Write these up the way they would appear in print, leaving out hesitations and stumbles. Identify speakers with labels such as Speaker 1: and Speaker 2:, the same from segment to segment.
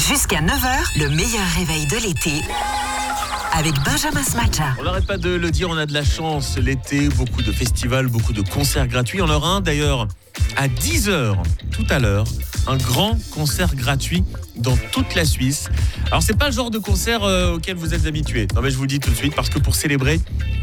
Speaker 1: Jusqu'à 9h, le meilleur réveil de l'été avec Benjamin Smadja.
Speaker 2: On n'arrête pas de le dire, on a de la chance l'été, beaucoup de festivals, beaucoup de concerts gratuits. On aura un d'ailleurs à 10h tout à l'heure, un grand concert gratuit dans toute la Suisse. Alors c'est pas le genre de concert auquel vous êtes habitués. Non mais je vous le dis tout de suite parce que pour célébrer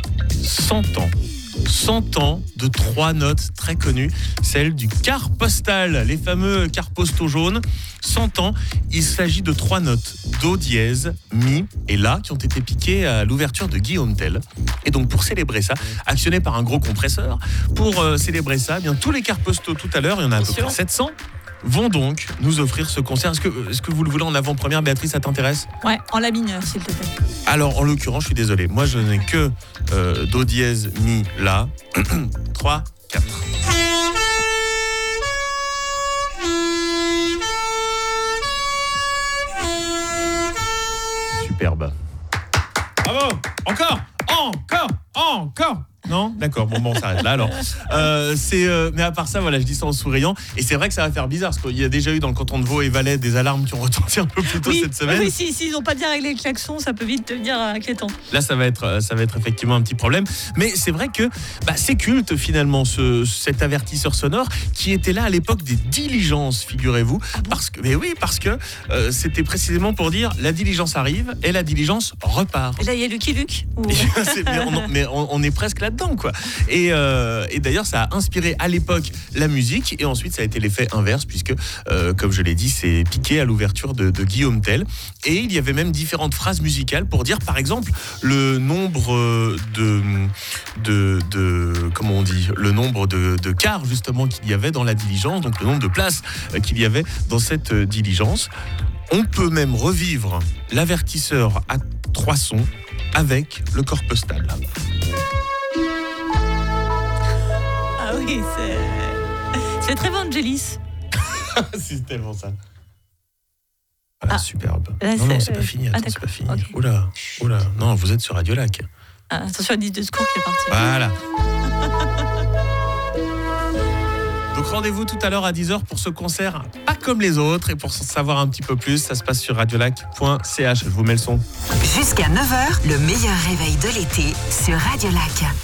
Speaker 2: 100 ans de 3 notes très connues, celle du quart postal, les fameux quarts postaux jaunes. 100 ans, il s'agit de 3 notes, do dièse, mi et la, qui ont été piquées à l'ouverture de Guillaume Tell. Et donc pour célébrer ça, actionné par un gros compresseur, pour célébrer ça, eh bien tous les quarts postaux tout à l'heure, il y en a à peu près 700, vont donc nous offrir ce concert. Est-ce que vous le voulez en avant-première, Béatrice, ça t'intéresse ?
Speaker 3: Ouais, en la mineur, s'il te plaît.
Speaker 2: Alors, en l'occurrence, je suis désolé. Moi, je n'ai que do dièse, mi, la. 3, 4. Superbe. Bravo. Encore. Non, d'accord. Bon, on s'arrête là. Alors, mais à part ça, voilà, je dis ça en souriant. Et c'est vrai que ça va faire bizarre parce qu'il y a déjà eu dans le canton de Vaud et Valais des alarmes qui ont retenti un peu plus tôt cette semaine.
Speaker 3: Oui, s'ils n'ont pas bien réglé le klaxon, ça peut vite devenir inquiétant.
Speaker 2: Là, ça va être effectivement un petit problème. Mais c'est vrai que c'est culte finalement cet avertisseur sonore qui était là à l'époque des diligences, figurez-vous.
Speaker 3: Ah bon ?
Speaker 2: Parce que c'était précisément pour dire la diligence arrive et la diligence repart.
Speaker 3: Et là, il y a Lucky Luke ou...
Speaker 2: mais on est presque là-dedans, quoi. Et d'ailleurs, ça a inspiré à l'époque la musique et ensuite ça a été l'effet inverse puisque, comme je l'ai dit, c'est piqué à l'ouverture de Guillaume Tell. Et il y avait même différentes phrases musicales pour dire, par exemple, le nombre comment on dit, le nombre de cars justement qu'il y avait dans la diligence, donc le nombre de places qu'il y avait dans cette diligence. On peut même revivre l'avertisseur à 3 sons avec le corps postal.
Speaker 3: Ah oui, c'est très Vangelis.
Speaker 2: C'est tellement ça. Voilà, superbe.
Speaker 3: Là,
Speaker 2: non, c'est pas fini. Attends, c'est pas fini. Okay. Oula. Non, vous êtes sur Radio Lac.
Speaker 3: Attention à 10 de secours qui est parti.
Speaker 2: Voilà. Donc rendez-vous tout à l'heure à 10h pour ce concert pas comme les autres. Et pour savoir un petit peu plus, ça se passe sur radiolac.ch. Je vous mets le son.
Speaker 1: Jusqu'à 9h, le meilleur réveil de l'été sur Radio Lac.